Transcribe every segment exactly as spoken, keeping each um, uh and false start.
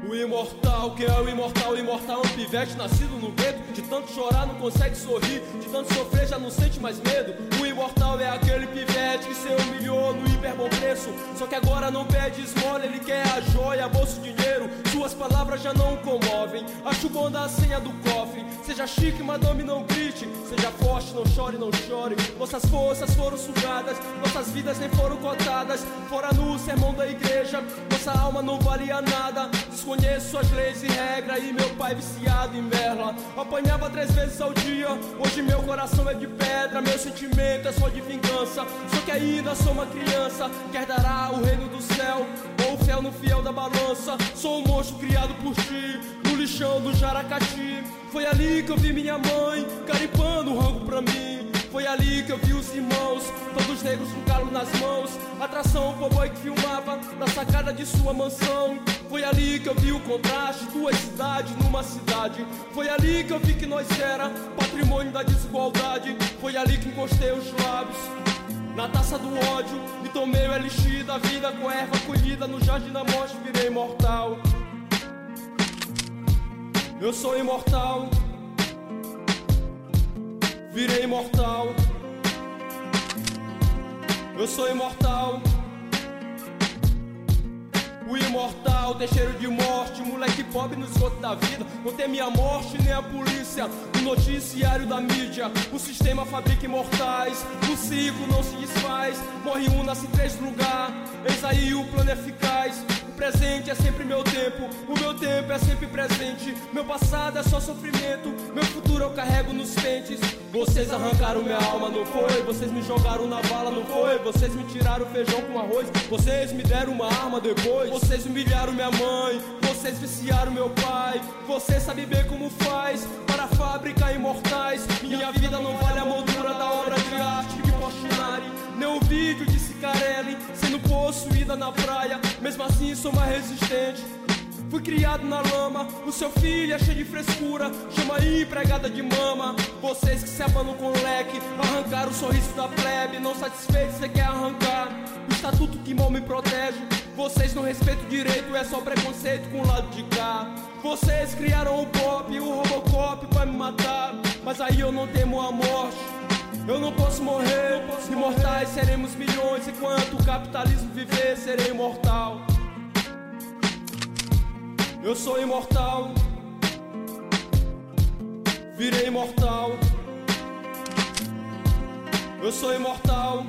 O imortal, quem é o imortal? O imortal é um pivete nascido no gueto. De tanto chorar não consegue sorrir, de tanto sofrer já não sente mais medo. O imortal é aquele pivete que se humilhou no hiper bom preço. Só que agora não pede esmola, ele quer a joia, bolso, dinheiro. Suas palavras já não o comovem, acho bom dar a senha do cofre. Seja chique, madame, não grite. Seja forte, não chore, não chore. Nossas forças foram sugadas, nossas vidas nem foram cotadas. Fora no sermão da igreja, nossa alma não valia nada. Desconheço as leis e regras e meu pai viciado em merla. Apanhava três vezes ao dia, hoje meu coração é de pedra. Meu sentimento é só de vingança, só que ainda sou uma criança que herdará o reino do céu, ou o fel no fiel da balança. Sou um monstro criado por ti, no lixão do Jaracati. Foi ali que eu vi minha mãe caripando o rango pra mim. Foi ali que eu vi os irmãos, todos negros com calo nas mãos. Atração, cowboy que filmava na sacada de sua mansão. Foi ali que eu vi o contraste, duas cidades numa cidade. Foi ali que eu vi que nós era patrimônio da desigualdade. Foi ali que encostei os lábios na taça do ódio e tomei o elixir da vida com erva colhida no jardim da morte. Virei imortal. Eu sou imortal. Virei imortal. Eu sou imortal. O imortal tem cheiro de morte, moleque pobre no esgoto da vida. Não teme a morte nem a polícia, o noticiário da mídia. O sistema fabrica imortais, o ciclo não se desfaz. Morre um, nasce três no lugar, eis aí o plano eficaz. O presente é sempre meu tempo, o meu tempo é sempre presente. Meu passado é só sofrimento, meu futuro eu carrego nos pentes. Vocês arrancaram minha alma, não foi? Vocês me jogaram na vala, não foi? Vocês me tiraram feijão com arroz, vocês me deram uma arma depois. Vocês humilharam minha mãe, vocês viciaram meu pai. Vocês sabem bem como faz para fabricar imortais. Minha vida não vale a moldura da obra de arte de Portinari, nem um vídeo de Cicarelli sendo possuída na praia. Mesmo assim sou mais resistente. Fui criado na lama, o seu filho é cheio de frescura, chama aí empregada de mama. Vocês que se abanam com leque, arrancaram o sorriso da plebe. Não satisfeito, cê quer arrancar o estatuto que mal me protege. Vocês não respeitam o direito, é só preconceito com o lado de cá. Vocês criaram o pop, o Robocop vai me matar, mas aí eu não temo a morte. Eu não posso morrer, não posso imortais morrer. Seremos milhões, enquanto o capitalismo viver, serei imortal. Eu sou imortal. Virei imortal. Eu sou imortal.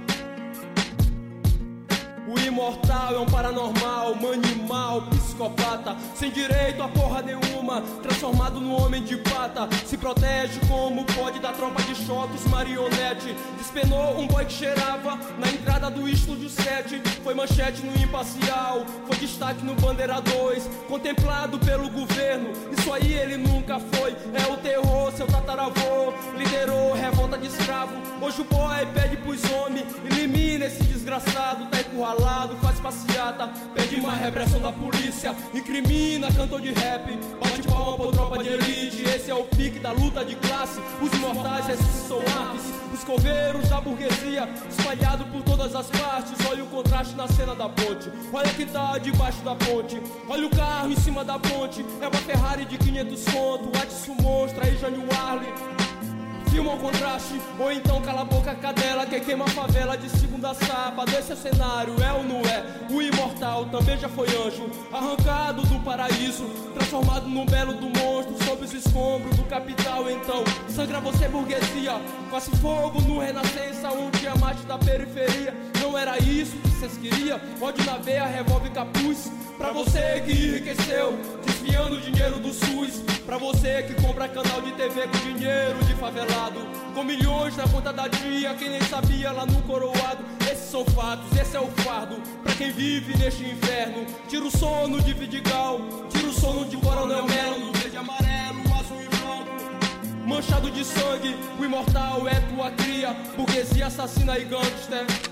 O imortal é um paranormal, um animal, psicopata, sem direito a porra nenhuma, transformado no homem de pata. Se protege como pode da tropa de choques marionete. Despenou um boy que cheirava na entrada do estúdio sete. Foi manchete no Imparcial, foi destaque no Bandeira dois. Contemplado pelo governo, isso aí ele nunca foi. É o terror, seu tataravô liderou revolta de escravo. Hoje o boy pede pros homens, elimina esse desgraçado. Tá encurralado, faz passeata, pede mais repressão da polícia, incrimina cantor de rap, bate palma por tropa de elite. Esse é o pique da luta de classe. Os imortais ressuscitam artes, os coveiros da burguesia, espalhado por todas as partes. Olha o contraste na cena da ponte, olha que tá debaixo da ponte. Olha o carro em cima da ponte, é uma Ferrari de quinhentos conto. Atsu Monstra e Jânio Warley filma o contraste, ou então cala a boca cadela que queima a favela de segunda sapa. Desse é o cenário, é ou não é? O imortal também já foi anjo, arrancado do paraíso, transformado num belo do monstro, sob os escombros do capital. Então, sangra você burguesia, faça fogo no Renascença, um diamante da periferia. Não era isso que vocês queriam? Ódio na veia, revólver e capuz. Pra você que enriqueceu, desviando o dinheiro do SUS. Pra você que compra canal de T V com dinheiro de favelado, com milhões na conta da dia, quem nem sabia lá no coroado. Esses são fatos, esse é o fardo pra quem vive neste inferno. Tira o sono de Vidigal, tira o sono de Coronel Melo. Verde, amarelo, azul e branco, manchado de sangue. O imortal é tua cria, burguesia assassina e gangster.